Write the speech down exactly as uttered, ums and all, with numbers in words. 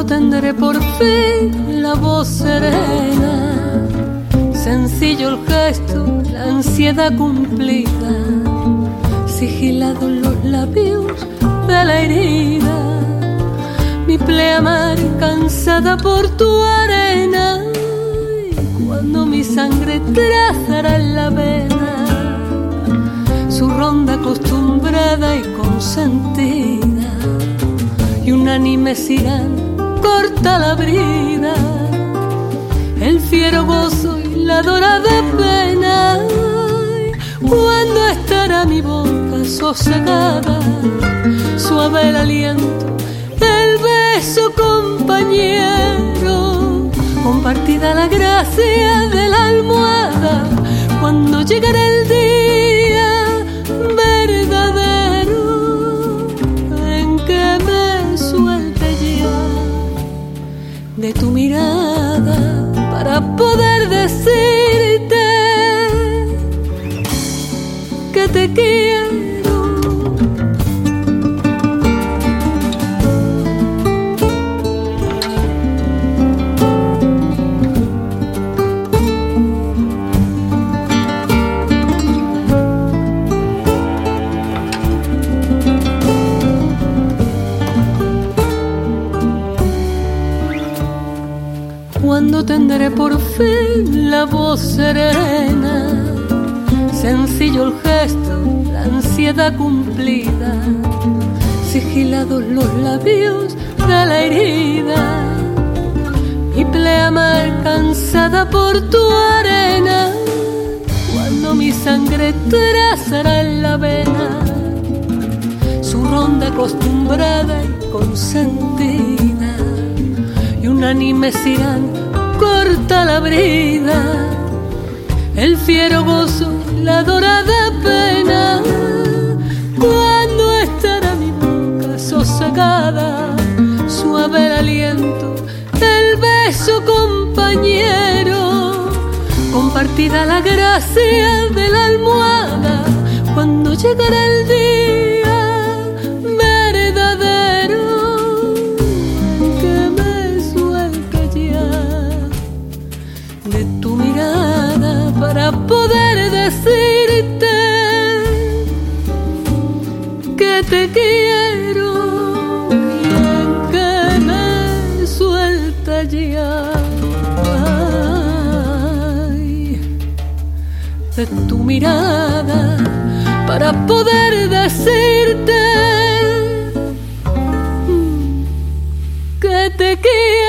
Cuando tendré por fin la voz serena, sencillo el gesto, la ansiedad cumplida, sigilados los labios de la herida, mi pleamar cansada por tu arena, y cuando mi sangre trazará en la vena su ronda acostumbrada y consentida, y unánime sirán corta la brida, el fiero gozo y la dorada pena. Cuando estará mi boca sosegada, suave el aliento, el beso compañero, compartida la gracia de la almohada, cuando llegará el día verdadero en que me suelte ya de tu mirada para poder decirte que te quiero. Cuando tendré por fin la voz serena, sencillo el gesto, la ansiedad cumplida, sigilados los labios de la herida, mi pleamar cansada por tu arena, cuando mi sangre trazará en la vena su ronda acostumbrada y consentida, y unánimes irán corta la brida, el fiero gozo, la dorada pena. Cuando estará mi boca sosegada, suave el aliento, el beso compañero, compartida la gracia de la almohada, cuando llegará el día verdadero que me suelte ya de tu mirada para poder decirte que te quiero, y en que me suelta ya ay, de tu mirada para poder decirte que te quiero.